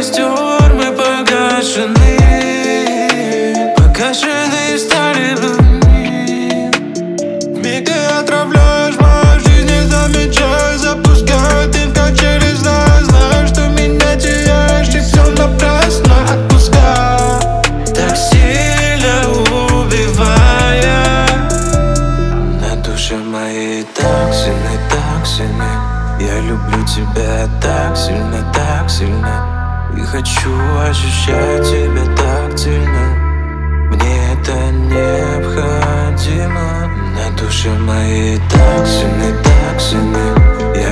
костер мы погашены, погашены стали блины. Вмиг ты отравляешь мою жизнь, не замечая, запускаю ты в качели, знаю, что меня теряешь, и все напрасно. Отпускай, Так сильно убивая. На душе моей так сильно, так сильно. Я люблю тебя так сильно, так сильно. И хочу ощущать тебя так сильно. Мне это необходимо. На душе моей так сильно, так сильно. Я